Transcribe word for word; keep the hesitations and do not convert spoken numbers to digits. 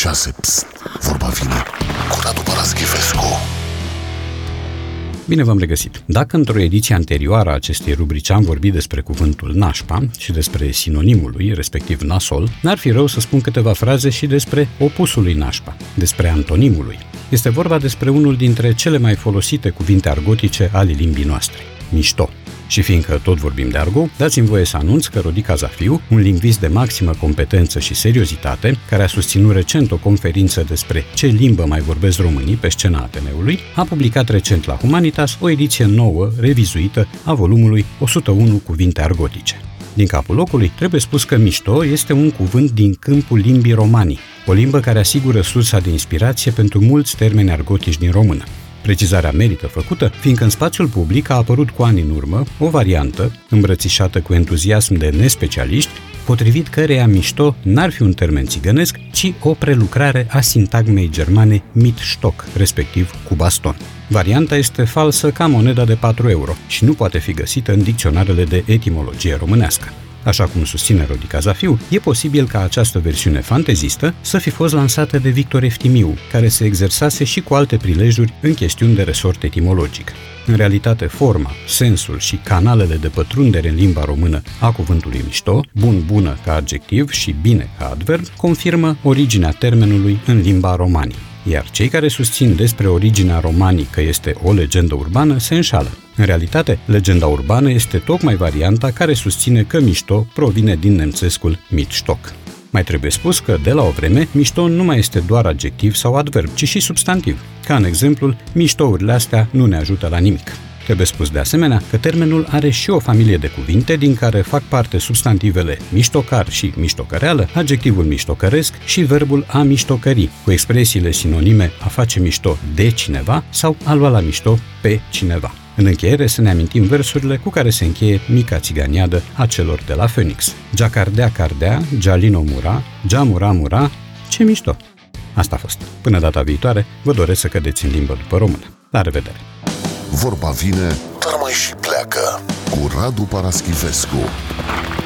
șase. Psst, vorba vine cu Radu Paraschivescu. Bine v-am regăsit! Dacă într-o ediție anterioară a acestei rubrici am vorbit despre cuvântul nașpa și despre sinonimul lui, respectiv nasol, n-ar fi rău să spun câteva fraze și despre opusul lui nașpa, despre antonimul lui. Este vorba despre unul dintre cele mai folosite cuvinte argotice ale limbii noastre, mișto. Și fiindcă tot vorbim de argot, dați-mi voie să anunț că Rodica Zafiu, un lingvist de maximă competență și seriozitate, care a susținut recent o conferință despre ce limbă mai vorbesc românii pe scena Ateneului, a publicat recent la Humanitas o ediție nouă, revizuită, a volumului o sută unu cuvinte argotice. Din capul locului, trebuie spus că mișto este un cuvânt din câmpul limbii romanii, o limbă care asigură sursa de inspirație pentru mulți termeni argotici din română. Precizarea merită făcută, fiindcă în spațiul public a apărut cu ani în urmă o variantă, îmbrățișată cu entuziasm de nespecialiști, potrivit căreia mișto n-ar fi un termen țigănesc, ci o prelucrare a sintagmei germane Mitstock, respectiv cu baston. Varianta este falsă ca moneda de patru euro și nu poate fi găsită în dicționarele de etimologie românească. Așa cum susține Rodica Zafiu, e posibil ca această versiune fantezistă să fi fost lansată de Victor Eftimiu, care se exersase și cu alte prilejuri în chestiuni de resort etimologic. În realitate, forma, sensul și canalele de pătrundere în limba română a cuvântului mișto, bun-bună ca adjectiv și bine ca adverb, confirmă originea termenului în limba romanii. Iar cei care susțin despre originea romanii că este o legendă urbană se înșală. În realitate, legenda urbană este tocmai varianta care susține că mișto provine din nemțescul Mitstock. Mai trebuie spus că, de la o vreme, mișto nu mai este doar adjectiv sau adverb, ci și substantiv. Ca în exemplul, miștourile astea nu ne ajută la nimic. Trebuie spus de asemenea că termenul are și o familie de cuvinte din care fac parte substantivele miștocar și miștocăreală, adjectivul miștocăresc și verbul a miștocări, cu expresiile sinonime a face mișto de cineva sau a lua la mișto pe cineva. În încheiere să ne amintim versurile cu care se încheie mica țiganiadă a celor de la Phoenix. Giacardea cardea, Gialino mura, Gia mura mura, ce mișto! Asta a fost. Până data viitoare, vă doresc să cădeți în limbă după română. La revedere! Vorba vine, dar mai și pleacă cu Radu Paraschivescu.